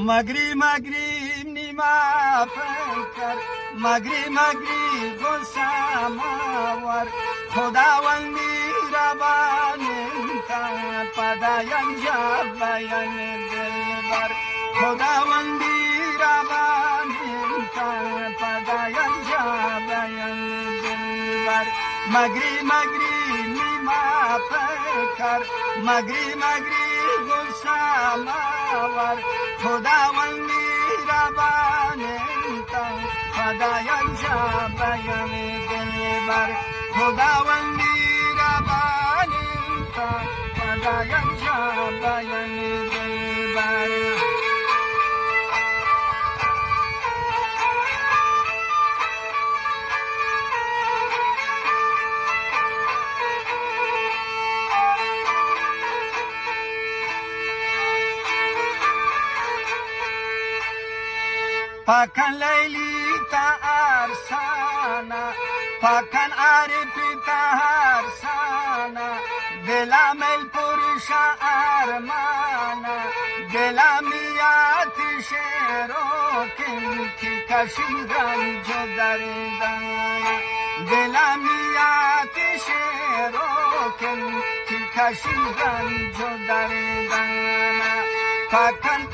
مگری مگری نیما پکر مگری مگری گسام آور خداوندی ربانتا پدایم جاویان دلبر خداوندی ربانتا پدایم جاویان دلبر مگری مگری نیما پکر مگری مگری گسام آور خداوندی ربانتا پدایم جاویان دلبر خداوندی ربانتا پدایم جاویان دلبر پاکن لیلی تا ارسانا پاکن عارفی تا ارسانا دلم الپرش ارمانا دلم یاتش روکن کی کشیدن جو دردانا دلم یاتش روکن کی کشیدن جو دردانا پاکن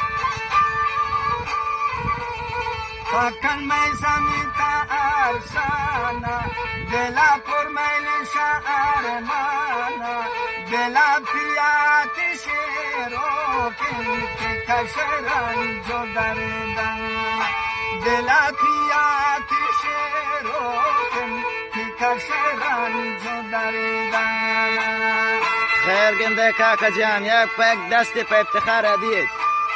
پاکن میزمی تا ارسانا دلا پر میل شعرمانا دلا پیاتی شیروکن که کشران جو دردانا دلا پیاتی شیروکن که کشران جو دردانا خیر گنده کاکا جان یک پاک دستی پا افتخار هدیت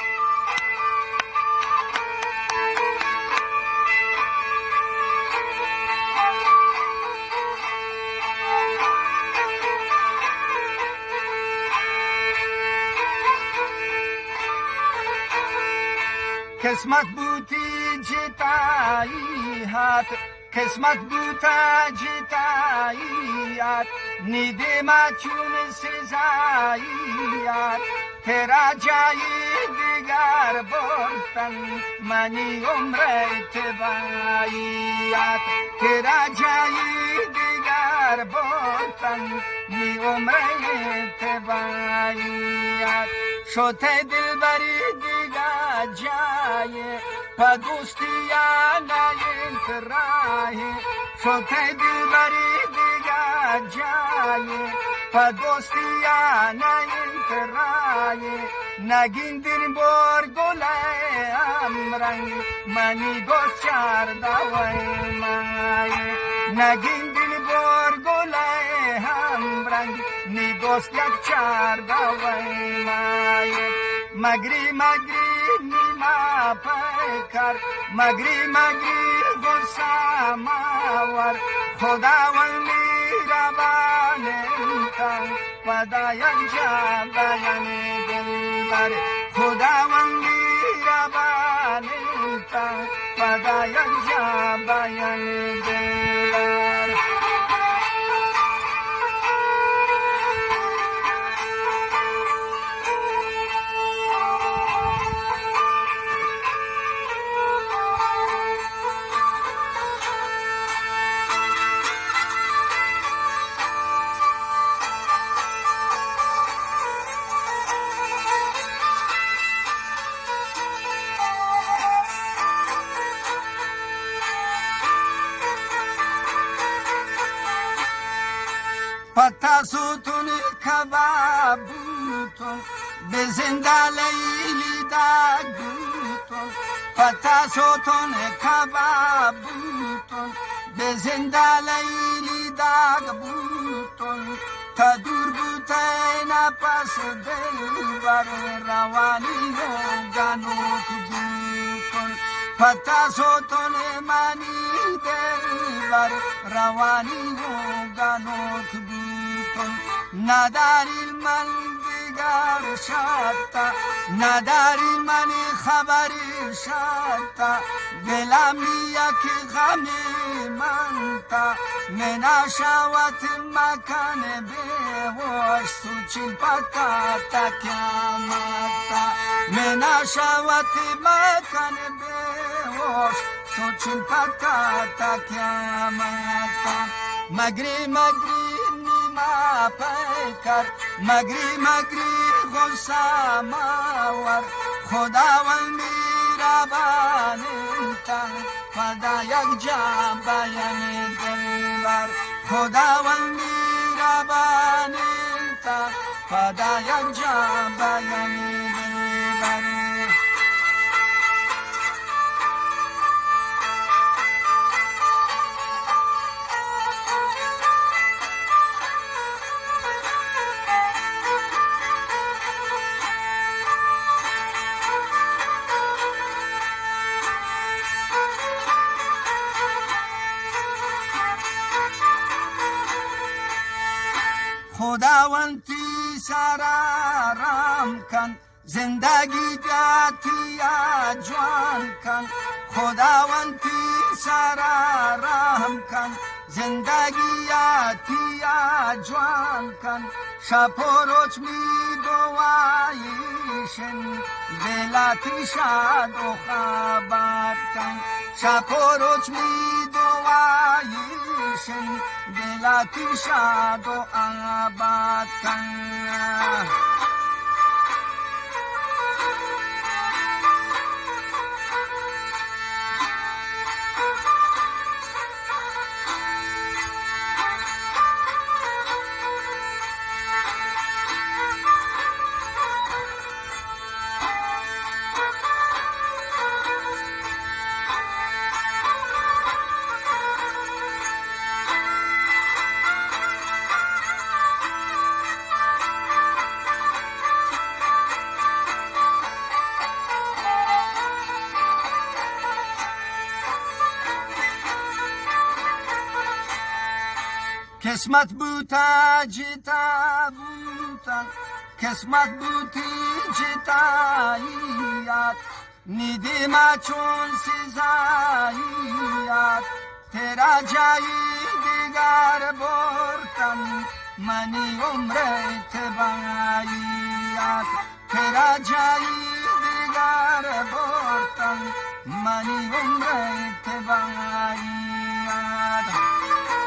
قسمت بودی جتایی هات قسمت بودا جتایی هات نیده ما چون سزایی هات ترا جایی دیگر بردن منی عمره تبایی هات ترا جایی دیگر بردن نی عمره تبایی هات شده دلبری دیگر جای پا دوستیانه انترای شده دلبری دیگر جای پا دوستیانه انترای نگین دین بار گله امرنگ منی گوش چرده وی مای نگین دین بار گله امرنگ نی دوست یک چرده وی مای مگری مگری نیما پیکر مگری مگری غصه ماور خداوندی ربانتا پدایم جاویان دلبر خداوندی ربانتا پدایم جاویان دلبر پتا سوتون کبابوتون به زنده لیلی داگوتون پتا سوتون کبابوتون به زنده لیلی داگوتون تا دور بوته نپس دلبر روانی و گانوک بوتون پتا سوتون منی دلبر روانی و گانوک بوتون نداری من دیگر شتا نداری من خبری شتا دلم یک غمی من تا منشوت مکان بی بیهوش سوچین پکاتا کیامتا منا شوت مکن بیهوش سوچین پکاتا کیامتا مگری مگری نیما پیکر مگری مگری غصه ماور خداوند میربانیتا فدا یک جا بیان دلبر خداوند میربانیتا فدا یک جا بیان دلبر خداوندی سرارم کن زندگی جاتیا جوان کن خداوندی سرارم کن زندگی جاتیا جوان کن شب و روز می دوایشن دلاتی شاد و خبر کن شب و روز می دوایشن دلاتی شاد و آباد کن قسمت بوتا جتا بوتا قسمت بوتی جتاییات نیدی ما چون سزاییات تیرا جایی دیگر بردم منی عمر تباییات تیرا جایی دیگر بردم منی عمر تباییات